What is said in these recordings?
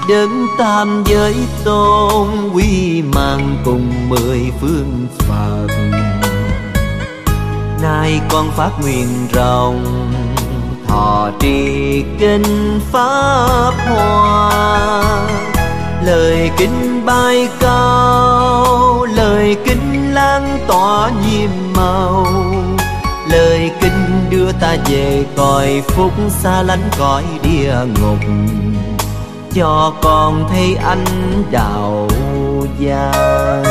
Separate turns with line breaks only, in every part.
đấng tam giới tôn, quy mang cùng 10 phương Phật. Nay con phát nguyện rộng, thọ trì kinh pháp hoa. Lời kinh bay cao, lời kinh lan tỏa nhiệm màu. Lời kinh đưa ta về cõi phúc, xa lánh cõi địa ngục, cho con thấy ánh đạo vàng.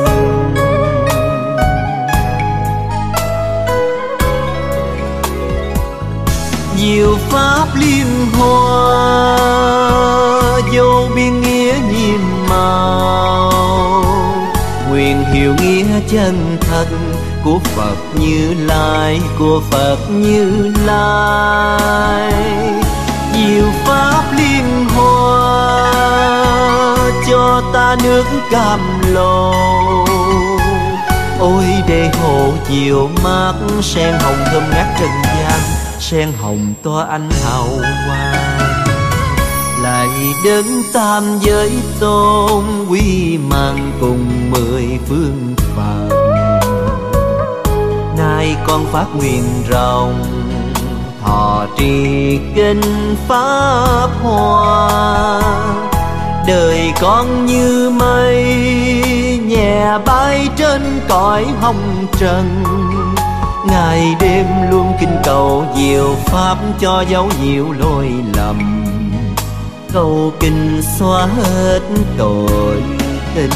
Diệu pháp liên hoa, vô biên nghĩa nhiệm màu. Nguyện hiểu nghĩa chân thật của Phật Như Lai, của Phật Như Lai. Diệu pháp liên hoa, cho ta nước cam lồ. Ôi để hồ chiều mát, sen hồng thơm ngát trần gian, sen hồng tỏa ánh hào quang. Lại đấng tam giới tôn, quy mang cùng 10 phương Phật. Nay con phát nguyện rộng, thọ trì kinh pháp hoa. Đời con như mây, nhẹ bay trên cõi hồng trần. Ngày đêm luôn kinh cầu diệu pháp, cho dấu nhiều lỗi lầm. Cầu kinh xóa hết tội tình.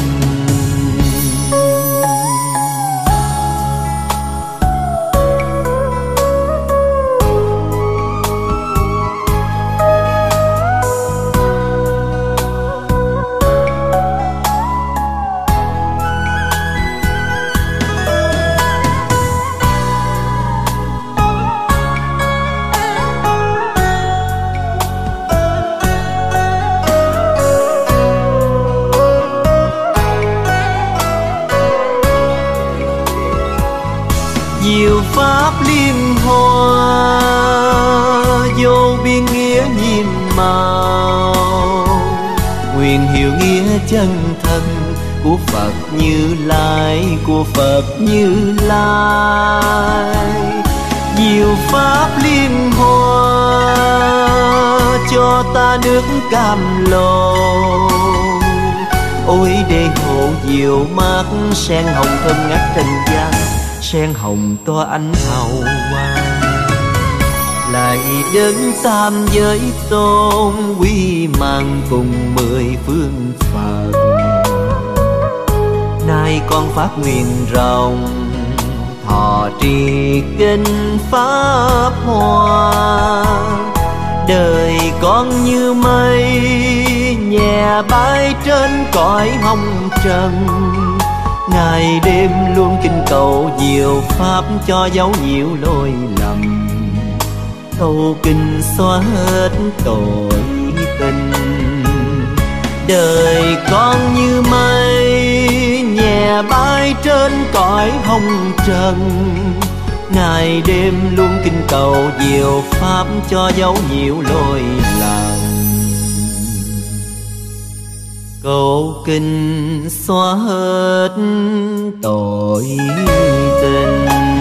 Diệu pháp liên hoa, vô biên nghĩa nhiệm màu. Nguyện hiểu nghĩa chân thân của Phật Như Lai, của Phật Như Lai. Diệu pháp liên hoa, cho ta nước cam lồ. Ôi để hồ diệu mát, sen hồng thơm ngát trần gian, sen hồng tỏa ánh hào quang. Lại đấng tam giới tôn, quy mang cùng 10 phương Phật. Nay con phát nguyện rộng, thọ trì kinh pháp hoa. Đời con như mây, nhẹ bay trên cõi hồng trần. Ngày đêm luôn kinh cầu diệu pháp, cho dấu nhiều lỗi lầm. Cầu kinh xóa hết tội tình. Đời con như mây, nhẹ bay trên cõi hồng trần. Ngày đêm luôn kinh cầu diệu pháp, cho dấu nhiều lỗi lầm. Cầu kinh xóa hết tội tình.